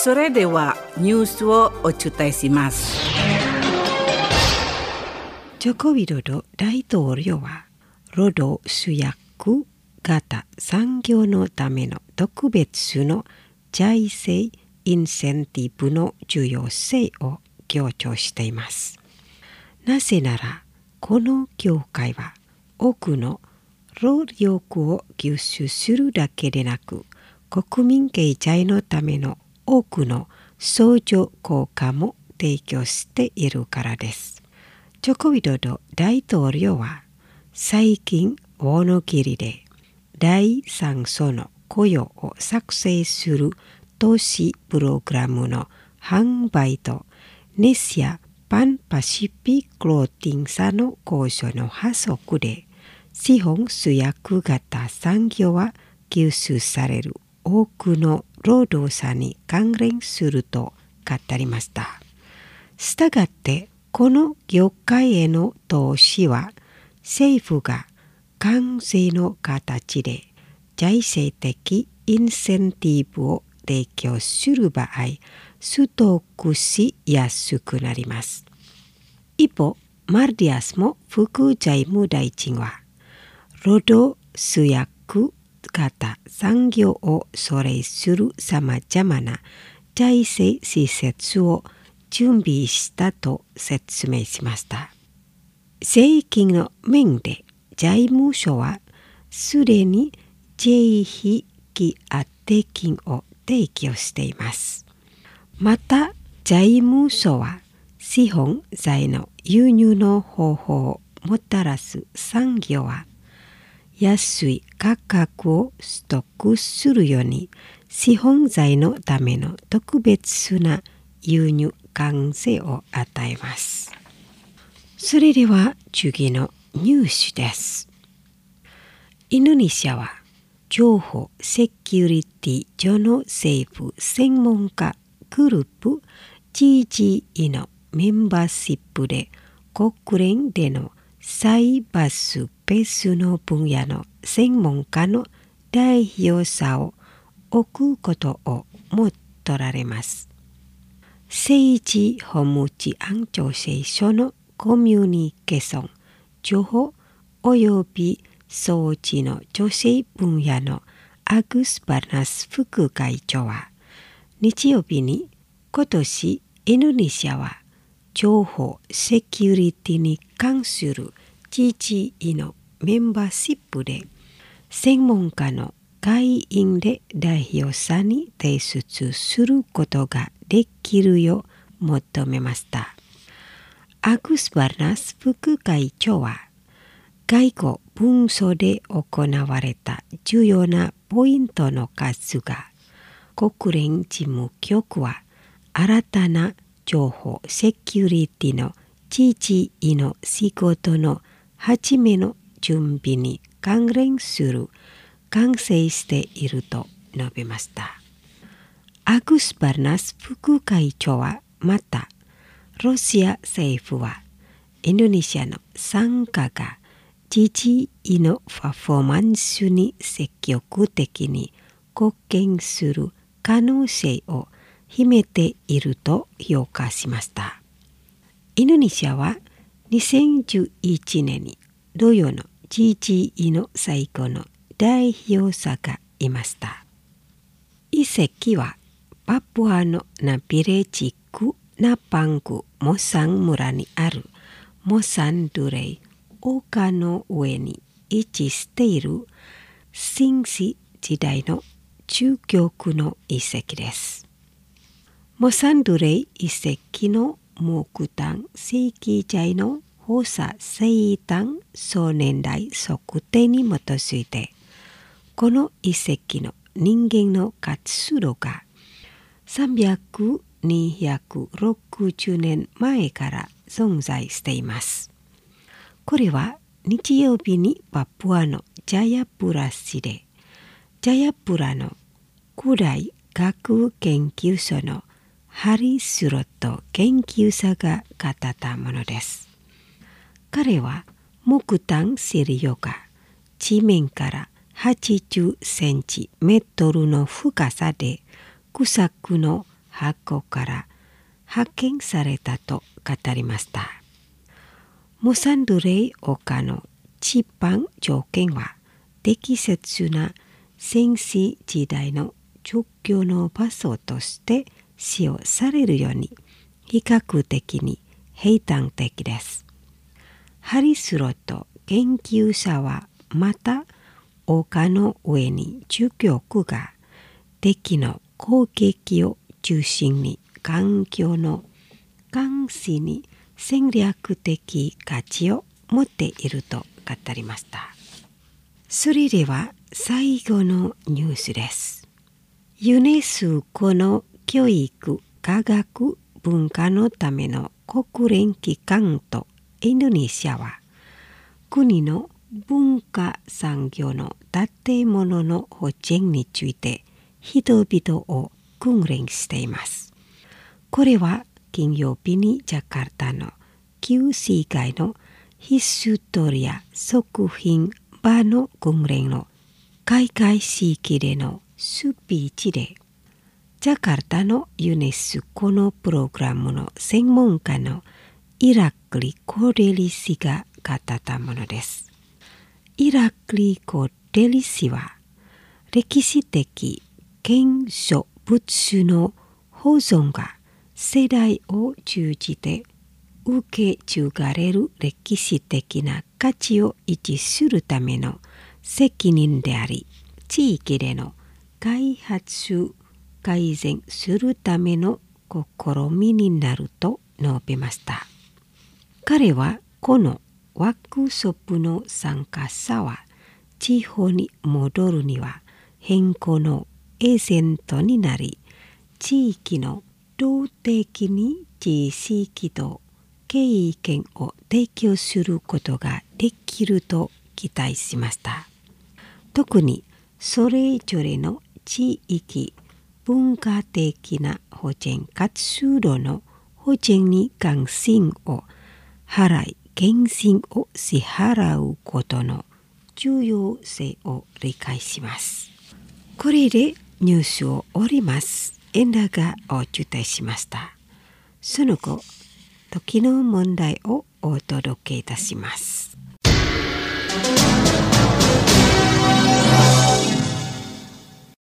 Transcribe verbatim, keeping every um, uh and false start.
それではニュースをお伝えします。 ジョコウィドド大統領は労働主役型産業のための特別の財政インセンティブの重要性を強調しています。なぜならこの業界は多くの労力を吸収するだけでなく、国民経済のための多くの相乗効果も提供しているからです。ジョコウィドド大統領は最近大野切りで第三層の雇用を作成する投資プログラムの販売とネシア・パン・パシフィック・ローティング社の交渉の破則で資本主役型産業は吸収される多くの労働者に関連すると語りました。したがってこの業界への投資は政府が関税の形で財政的インセンティブを提供する場合、取得しやすくなります。一方、マルディアスも副財務大臣は労働主役型産業をそれするさまざまな財政施設を準備したと説明しました。税金の面で財務省はすでに税費期当て金を提供しています。また財務省は資本財の輸入の方法をもたらす産業は安い価格を取得するように資本財のための特別な輸入関税を与えます。それでは次のニュースです。インドネシアは情報セキュリティ上の政府専門家グループ ジージーイー のメンバーシップで国連でのサイバースペースの分野の専門家の代表者を置くことを求められます。政治法務治安調整所のコミュニケーション、情報および装置の女性分野のアグス・バルナス副会長は日曜日に今年インドネシアは情報セキュリティに関する ジージーイー のメンバーシップで専門家の会員で代表者に提出することができるよう求めました。アグス・バルナス副会長は外交文書で行われた重要なポイントの数が国連事務局は新たな情報セキュリティの ジージーイー の仕事の初めの準備に関連する完成していると述べました。アグス・バルナス副会長はまたロシア政府はインドネシアの参加が ジージーイー のパフォーマンスに積極的に貢献する可能性を秘めていると評価しました。インドネシアはにせんじゅういちねんに同様の ジージーイー の最後の代表者がいました。遺跡はパプアのナピレ地区ナパングモサン村にあるモサンドゥレイ丘の上に位置している新史時代の中極の遺跡です。モサンドゥレイ遺跡の木炭石器時の放射生誕総年代測定に基づいてこの遺跡の人間の活動がさんびゃく、にひゃくろくじゅうねんまえから存在しています。これは日曜日にパプアのジャヤプラ市でジャヤプラの古代学研究所のハリスロット研究者が語ったものです。彼は木炭資料が地面からはちじゅっセンチメートルの深さで掘削の箱から発見されたと語りました。モサンドレイ丘の一番条件は適切な戦死時代の除去の場所として使用されるように比較的に平坦的です。ハリスロト研究者はまた丘の上に住局が敵の攻撃を中心に環境の監視に戦略的価値を持っていると語りました。それでは最後のニュースです。ユネスコの教育科学文化のための国連機関とインドネシアは国の文化産業の建物の保全について人々を訓練しています。これは金曜日にジャカルタの旧市街のヒストリア作品場の訓練の開会式でのスピーチで、ジャカルタのユネスコのプログラムの専門家のイラクリ・コデリ氏が語ったものです。イラクリ・コデリ氏は歴史的建築物の保存が世代を通じて受け継がれる歴史的な価値を維持するための責任であり、地域での開発改善するための試みになると述べました。彼はこのワークショップの参加者は地方に戻るには変更のエージェントになり、地域の動的に知識と経験を提供することができると期待しました。特にそれぞれの地域文化的な保全活動の保全に関心を払い、献身を支払うことの重要性を理解します。これでニュースを終わります。エンダがお伝えしました。その後、時の問題をお届けいたします。